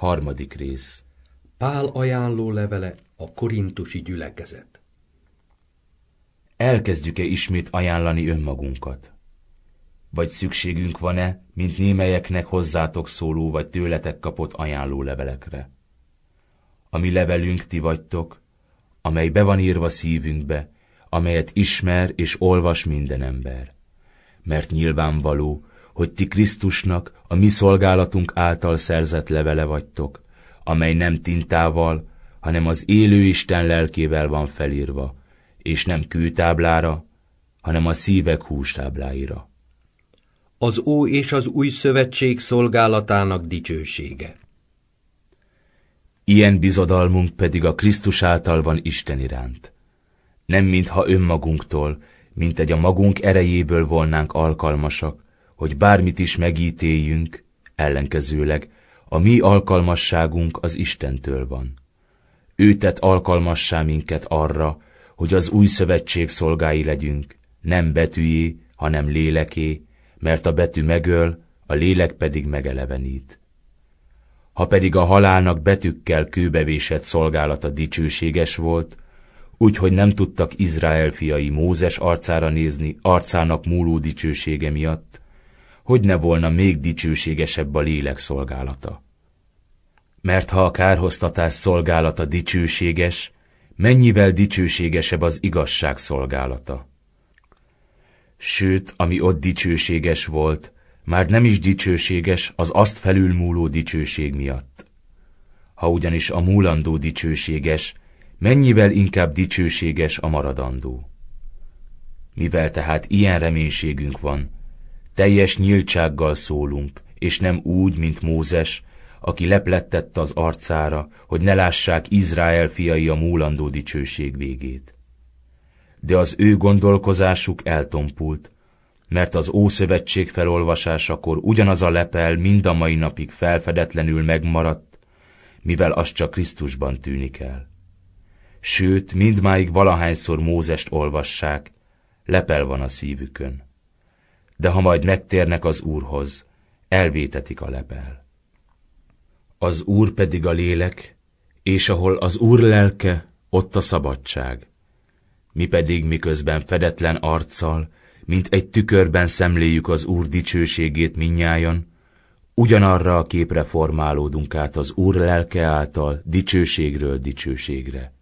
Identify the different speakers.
Speaker 1: rész.
Speaker 2: Pál ajánló levele a korintusi gyülekezet.
Speaker 1: Elkezdjük-e ismét ajánlani önmagunkat? Vagy szükségünk van-e, mint némelyeknek hozzátok szóló vagy tőletek kapott ajánló levelekre? A mi levelünk ti vagytok, amely be van írva szívünkbe, amelyet ismer és olvas minden ember. Mert nyilvánvaló, hogy ti Krisztusnak a mi szolgálatunk által szerzett levele vagytok, amely nem tintával, hanem az élő Isten lelkével van felírva, és nem kőtáblára, hanem a szívek hústábláira.
Speaker 2: Az Ó és az Új Szövetség szolgálatának dicsősége.
Speaker 1: Ilyen bizodalmunk pedig a Krisztus által van Isten iránt. Nem mintha önmagunktól, mint egy a magunk erejéből volnánk alkalmasak, hogy bármit is megítéljünk, ellenkezőleg a mi alkalmasságunk az Istentől van. Ő tett alkalmassá minket arra, hogy az új szövetség szolgái legyünk, nem betűjé, hanem léleké, mert a betű megöl, a lélek pedig megelevenít. Ha pedig a halálnak betűkkel kőbevésett szolgálata dicsőséges volt, úgyhogy nem tudtak Izrael fiai Mózes arcára nézni arcának múló dicsősége miatt, hogy ne volna még dicsőségesebb a lélek szolgálata. Mert ha a kárhoztatás szolgálata dicsőséges, mennyivel dicsőségesebb az igazság szolgálata. Sőt, ami ott dicsőséges volt, már nem is dicsőséges az azt felülmúló dicsőség miatt. Ha ugyanis a múlandó dicsőséges, mennyivel inkább dicsőséges a maradandó. Mivel tehát ilyen reménységünk van, teljes nyíltsággal szólunk, és nem úgy, mint Mózes, aki leplettett az arcára, hogy ne lássák Izrael fiai a múlandó dicsőség végét. De az ő gondolkozásuk eltompult, mert az Ószövetség felolvasásakor ugyanaz a lepel mind a mai napig felfedetlenül megmaradt, mivel az csak Krisztusban tűnik el. Sőt, mindmáig valahányszor Mózest olvassák, lepel van a szívükön. De ha majd megtérnek az Úrhoz, elvétetik a lepel. Az Úr pedig a lélek, és ahol az Úr lelke, ott a szabadság. Mi pedig miközben fedetlen arccal, mint egy tükörben szemléljük az Úr dicsőségét mindnyájan, ugyanarra a képre formálódunk át az Úr lelke által dicsőségről dicsőségre.